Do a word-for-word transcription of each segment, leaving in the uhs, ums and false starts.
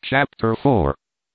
Chapter four.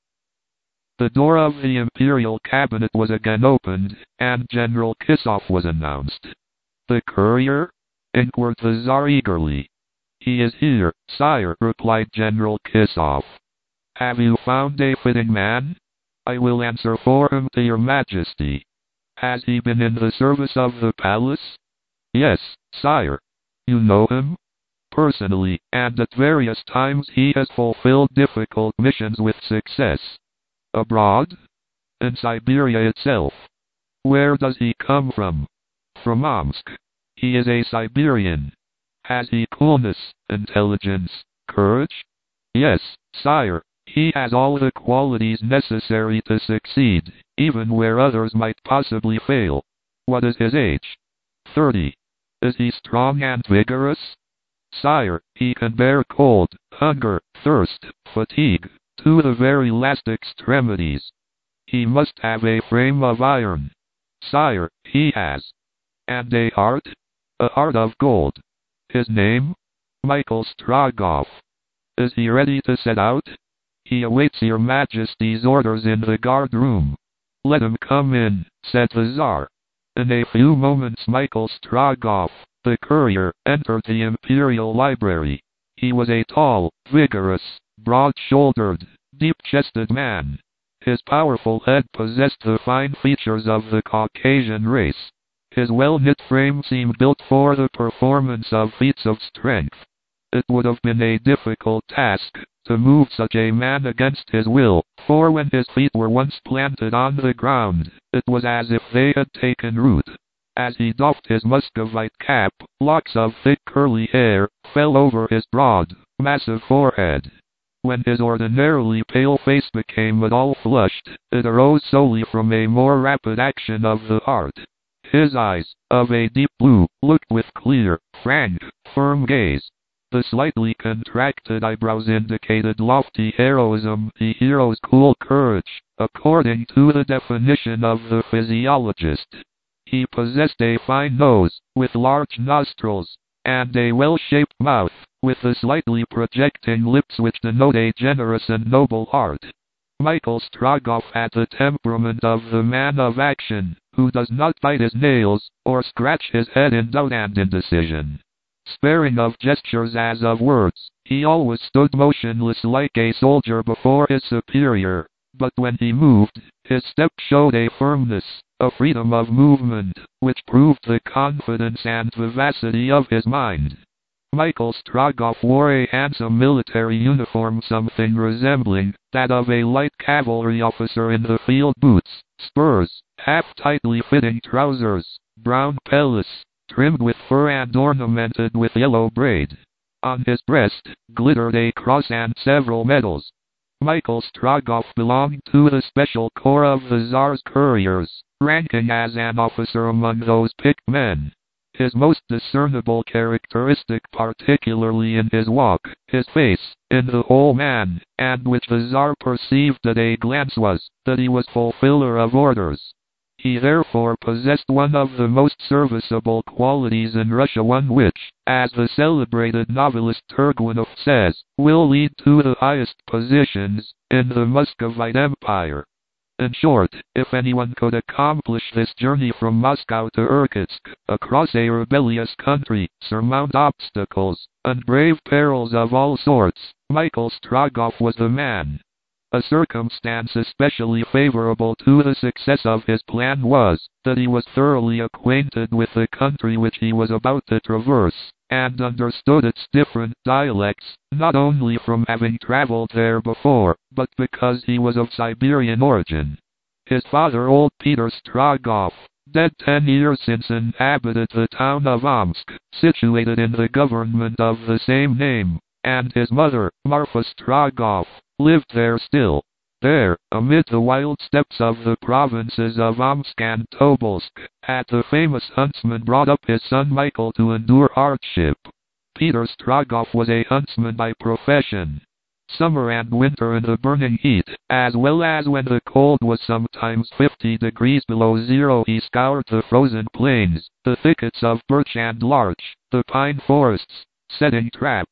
The door of the Imperial Cabinet was again opened, and General Kisov was announced. "The courier?" inquired the Tsar eagerly. "He is here, sire," replied General Kisov. "Have you found a fitting man? I will answer for him to your majesty. Has he been in the service of the palace?" "Yes, sire." "You know him?" "Personally, and at various times he has fulfilled difficult missions with success." "Abroad?" "In Siberia itself." "Where does he come from?" "From Omsk." "He is a Siberian. Has he coolness, intelligence, courage?" "Yes, sire. He has all the qualities necessary to succeed, even where others might possibly fail." "What is his age?" "Thirty." "Is he strong and vigorous?" "Sire, he can bear cold, hunger, thirst, fatigue, to the very last extremities." "He must have a frame of iron." "Sire, he has." "And a heart?" "A heart of gold." "His name?" "Michael Strogoff." "Is he ready to set out?" "He awaits your majesty's orders in the guard room." "Let him come in," said the Tsar. In a few moments Michael Strogoff, the courier, entered the Imperial Library. He was a tall, vigorous, broad-shouldered, deep-chested man. His powerful head possessed the fine features of the Caucasian race. His well-knit frame seemed built for the performance of feats of strength. It would have been a difficult task to move such a man against his will, for when his feet were once planted on the ground, it was as if they had taken root. As he doffed his Muscovite cap, locks of thick curly hair fell over his broad, massive forehead. When his ordinarily pale face became at all flushed, it arose solely from a more rapid action of the heart. His eyes, of a deep blue, looked with clear, frank, firm gaze. The slightly contracted eyebrows indicated lofty heroism, the hero's cool courage, according to the definition of the physiologist. He possessed a fine nose, with large nostrils, and a well-shaped mouth, with the slightly projecting lips which denote a generous and noble heart. Michael Strogoff had the temperament of the man of action, who does not bite his nails, or scratch his head in doubt and indecision. Sparing of gestures as of words, he always stood motionless like a soldier before his superior, but when he moved, his step showed a firmness, a freedom of movement, which proved the confidence and vivacity of his mind. Michael Strogoff wore a handsome military uniform something resembling that of a light cavalry officer in the field: boots, spurs, half-tightly fitting trousers, brown pelisse, trimmed with fur and ornamented with yellow braid. On his breast glittered a cross and several medals. Michael Strogoff belonged to the special corps of the Tsar's couriers, ranking as an officer among those picked men. His most discernible characteristic, particularly in his walk, his face, in the whole man, and which the Tsar perceived at a glance, was that he was fulfiller of orders. He therefore possessed one of the most serviceable qualities in Russia, one which, as the celebrated novelist Turgenev says, will lead to the highest positions in the Muscovite Empire. In short, if anyone could accomplish this journey from Moscow to Irkutsk, across a rebellious country, surmount obstacles, and brave perils of all sorts, Michael Strogoff was the man. A circumstance especially favorable to the success of his plan was that he was thoroughly acquainted with the country which he was about to traverse, and understood its different dialects, not only from having traveled there before, but because he was of Siberian origin. His father, old Peter Strogoff, dead ten years since, inhabited the town of Omsk, situated in the government of the same name, and his mother, Marfa Strogoff, lived there still. There, amid the wild steppes of the provinces of Omsk and Tobolsk, had the famous huntsman brought up his son Michael to endure hardship. Peter Strogoff was a huntsman by profession. Summer and winter, in the burning heat, as well as when the cold was sometimes fifty degrees below zero, he scoured the frozen plains, the thickets of birch and larch, the pine forests, setting traps,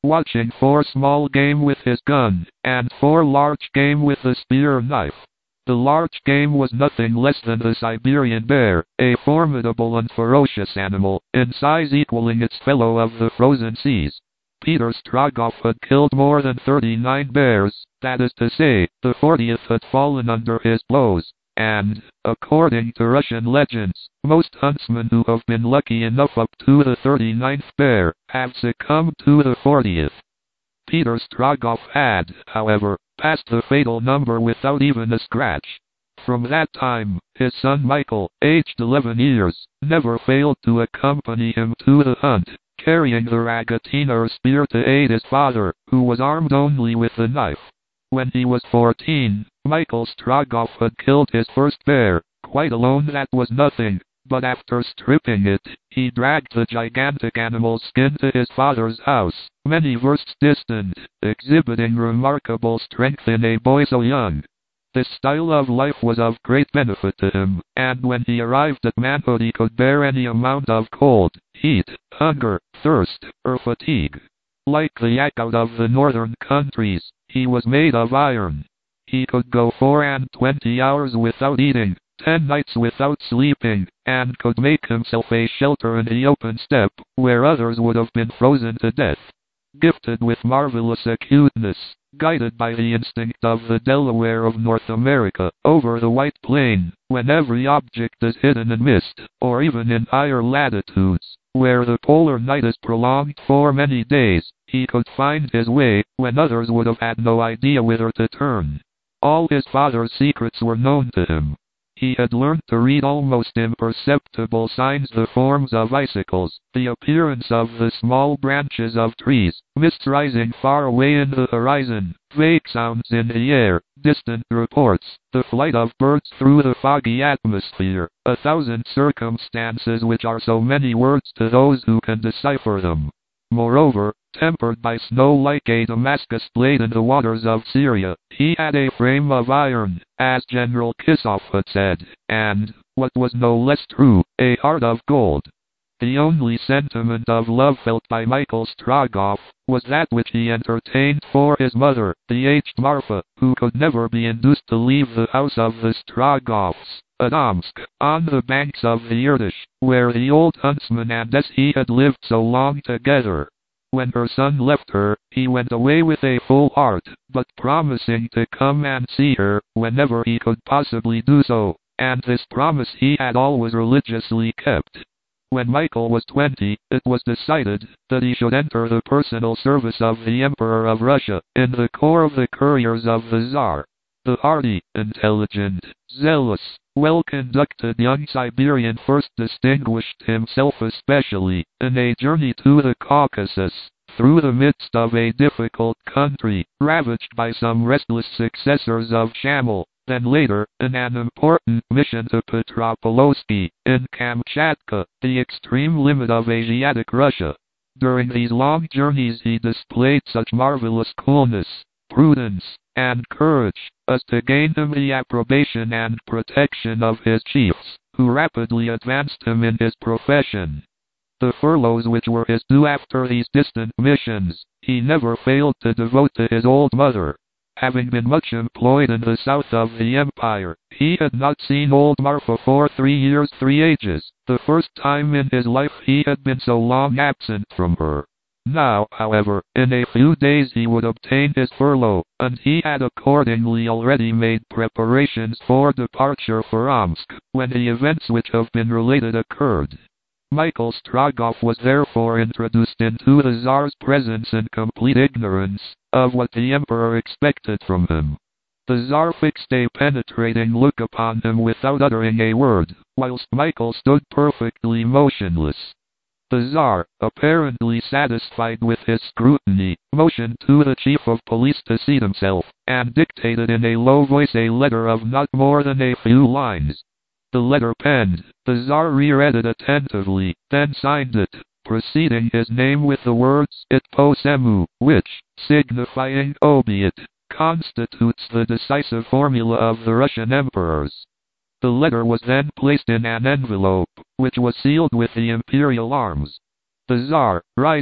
watching four small game with his gun, and four large game with a spear knife. The large game was nothing less than the Siberian bear, a formidable and ferocious animal, in size equaling its fellow of the frozen seas. Peter Strogoff had killed more than thirty-nine bears, that is to say, the fortieth had fallen under his blows, and, according to Russian legends, most huntsmen who have been lucky enough up to the thirty-ninth bear, have succumbed to the fortieth. Peter Strogoff had, however, passed the fatal number without even a scratch. From that time, his son Michael, aged eleven years, never failed to accompany him to the hunt, carrying the Ragatina or spear to aid his father, who was armed only with a knife. When he was fourteen, Michael Strogoff had killed his first bear, quite alone. That was nothing, but after stripping it, he dragged the gigantic animal's skin to his father's house, many versts distant, exhibiting remarkable strength in a boy so young. This style of life was of great benefit to him, and when he arrived at manhood he could bear any amount of cold, heat, hunger, thirst, or fatigue. Like the yak out of the northern countries, he was made of iron. He could go four and twenty hours without eating, ten nights without sleeping, and could make himself a shelter in the open steppe, where others would have been frozen to death. Gifted with marvelous acuteness, guided by the instinct of the Delaware of North America, over the White Plain, when every object is hidden in mist, or even in higher latitudes, where the polar night is prolonged for many days, he could find his way, when others would have had no idea whither to turn. All his father's secrets were known to him. He had learned to read almost imperceptible signs, the forms of icicles, the appearance of the small branches of trees, mists rising far away in the horizon, vague sounds in the air, distant reports, the flight of birds through the foggy atmosphere, a thousand circumstances which are so many words to those who can decipher them. Moreover, tempered by snow like a Damascus blade in the waters of Syria, he had a frame of iron, as General Kissoff had said, and, what was no less true, a heart of gold. The only sentiment of love felt by Michael Strogoff was that which he entertained for his mother, the aged Marfa, who could never be induced to leave the house of the Strogoffs at Omsk, on the banks of the Irtish, where the old huntsman and he had lived so long together. When her son left her, he went away with a full heart, but promising to come and see her whenever he could possibly do so, and this promise he had always religiously kept. When Michael was twenty, it was decided that he should enter the personal service of the Emperor of Russia, in the corps of the couriers of the Tsar. The hardy, intelligent, zealous, well-conducted young Siberian first distinguished himself especially in a journey to the Caucasus, through the midst of a difficult country, ravaged by some restless successors of Shamil, then later, in an important mission to Petropavlovsky, in Kamchatka, the extreme limit of Asiatic Russia. During these long journeys he displayed such marvelous coolness, prudence, and courage, as to gain him the approbation and protection of his chiefs, who rapidly advanced him in his profession. The furloughs which were his due after these distant missions, he never failed to devote to his old mother. Having been much employed in the south of the empire, he had not seen old Marfa for three years three ages, the first time in his life he had been so long absent from her. Now, however, in a few days he would obtain his furlough, and he had accordingly already made preparations for departure for Omsk, when the events which have been related occurred. Michael Strogoff was therefore introduced into the Tsar's presence in complete ignorance of what the Emperor expected from him. The Tsar fixed a penetrating look upon him without uttering a word, whilst Michael stood perfectly motionless. The Tsar, apparently satisfied with his scrutiny, motioned to the chief of police to seat himself, and dictated in a low voice a letter of not more than a few lines. The letter penned, the Tsar reread it attentively, then signed it, preceding his name with the words "It posemu," which, signifying "Obiet," constitutes the decisive formula of the Russian emperors. The letter was then placed in an envelope, which was sealed with the imperial arms. The Tsar, rising,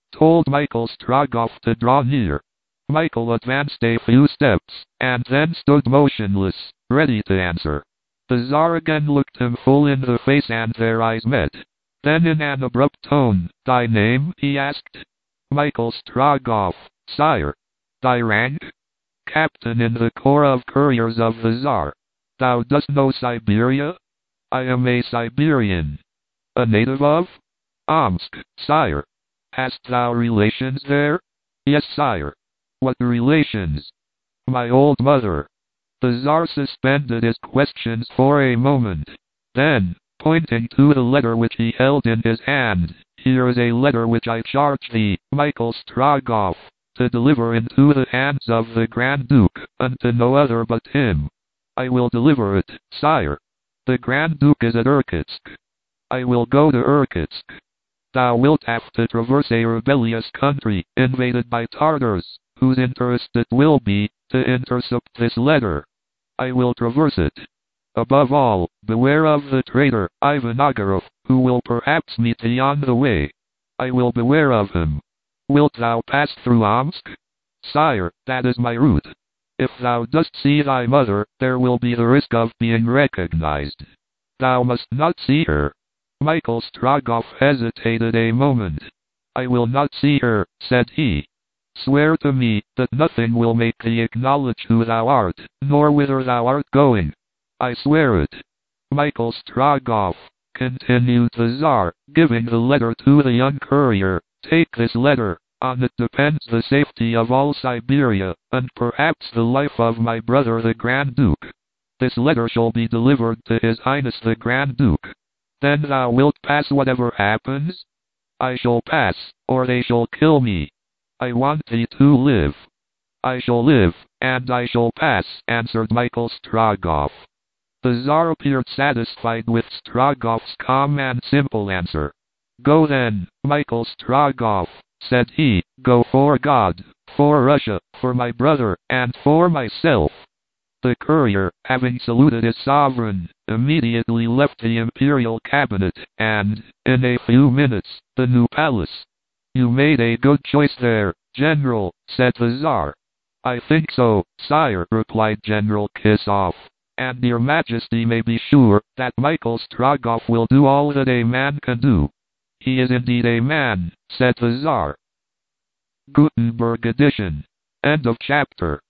told Michael Strogoff to draw near. Michael advanced a few steps, and then stood motionless, ready to answer. The Tsar again looked him full in the face and their eyes met. Then in an abrupt tone, "Thy name?" he asked. "Michael Strogoff, sire." "Thy rank?" "Captain in the Corps of Couriers of the Tsar." "Thou dost know Siberia?" "I am a Siberian." "A native of?" "Omsk, sire." "Hast thou relations there?" "Yes, sire." "What relations?" "My old mother." The Tsar suspended his questions for a moment. Then, pointing to the letter which he held in his hand, "Here is a letter which I charge thee, Michael Strogoff, to deliver into the hands of the Grand Duke, unto no other but him." "I will deliver it, sire." "The Grand Duke is at Irkutsk." "I will go to Irkutsk." "Thou wilt have to traverse a rebellious country, invaded by Tartars, whose interest it will be to intercept this letter." "I will traverse it." "Above all, beware of the traitor, Ivan Ogarev, who will perhaps meet thee on the way." "I will beware of him." "Wilt thou pass through Omsk?" "Sire, that is my route." "If thou dost see thy mother, there will be the risk of being recognized." "Thou must not see her." Michael Strogoff hesitated a moment. "I will not see her," said he. "Swear to me that nothing will make thee acknowledge who thou art, nor whither thou art going." "I swear it." "Michael Strogoff," continued the Tsar, giving the letter to the young courier, "take this letter. On it depends the safety of all Siberia, and perhaps the life of my brother the Grand Duke. This letter shall be delivered to His Highness the Grand Duke. Then thou wilt pass whatever happens?" "I shall pass, or they shall kill me." "I want thee to live." "I shall live, and I shall pass," answered Michael Strogoff. The Tsar appeared satisfied with Strogoff's calm and simple answer. "Go then, Michael Strogoff," said he. "Go for God, for Russia, for my brother, and for myself." The courier, having saluted his sovereign, immediately left the imperial cabinet, and, in a few minutes, the new palace. "You made a good choice there, General," said the Tsar. "I think so, sire," replied General Kisov. "And your Majesty may be sure that Michael Strogoff will do all that a man can do." "He is indeed a man," said the Tsar. Gutenberg edition. End of chapter.